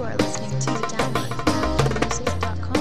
are listening to the download from AfghanMusic.com.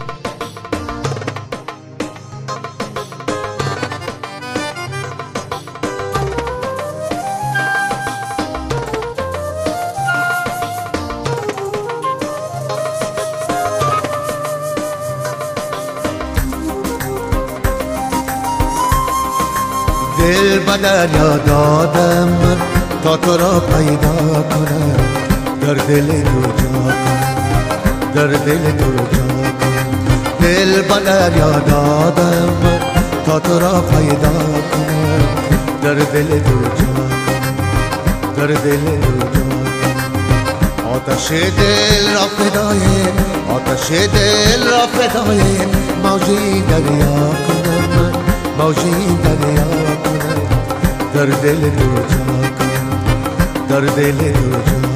دل به دریا دادم من تا تو را پیدا کنم، در دل تو جا کنم، در دل تو جا کنم. دل به دریا دادم من تا تو را پیدا کنم، در دل تو جا کنم، در دل تو جا کنم. آتش دل را فدای، آتش دل را فدای موجی دریا کنم من، موجی دریا کنم، در دل تو جا کنم، در دل تو جا کنم.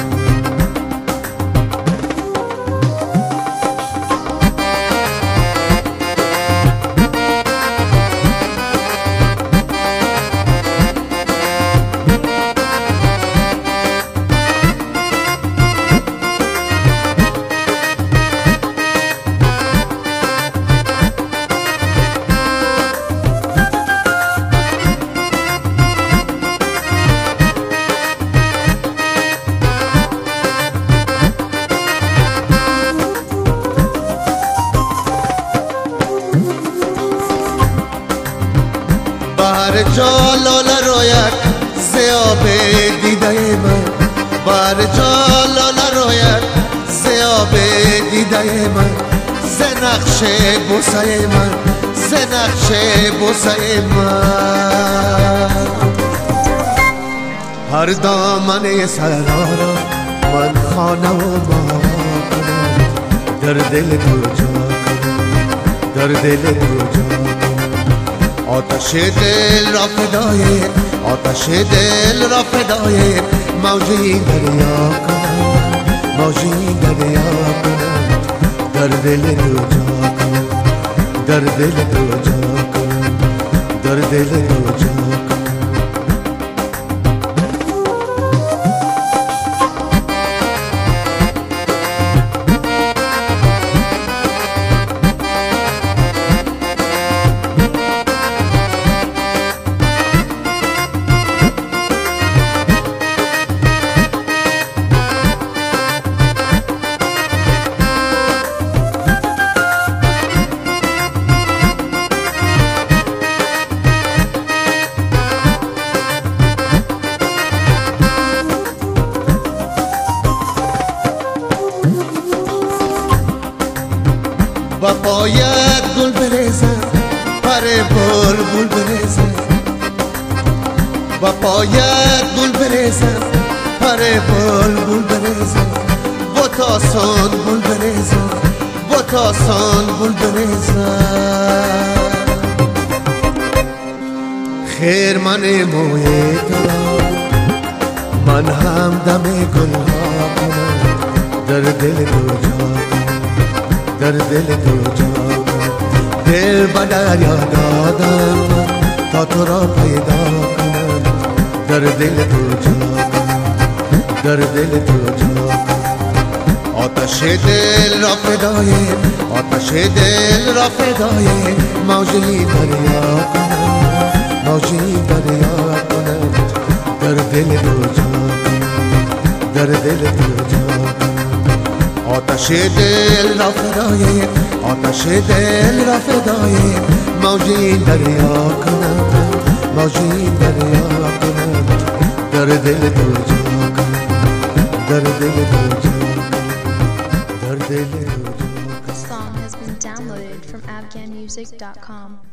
بر جلال رویت زیاب دیده من، بر جلال رویت زیاب دیده من، ز نقش بوسه من، ز نقش بوسه من. هر دامن صحرا را من خانه و باغ کنم، در دل تو جا کنم، در دل تو جا کنم. آتش دل را فدای، آتش دل را فدای موجی دریا کنم، موجی دریا کنم، در دل تو جا کنم، در دل تو جا کنم، در دل تو جا کنم. و باید گل برزم، پر بلبل برزم، و باید گل برزم، پر بلبل برزم، بوتاسان گل برزم، بوتاسان گل برزم. خیر من موی تو، من هم دم گل ها کنم، در دل تو جا کنم، در دل تو جا کنم. دل به دریا دادم تا تو را پیدا کنم، در دل تو جا کنم، در دل تو جا کنم. آتش دل را فدای، آتش دل را فدای موجی دریا کنم، موجی دریا کنم، در دل تو جا کنم، در دل تو جا کنم. آتش دل را فدای، آتش دل را فدای موجی دریا کنم، موجی دریا کنم، در دل تو جا کنم، در دل تو جا کنم، در دل تو جا کنم. The song has been downloaded from AfghanMusic.com.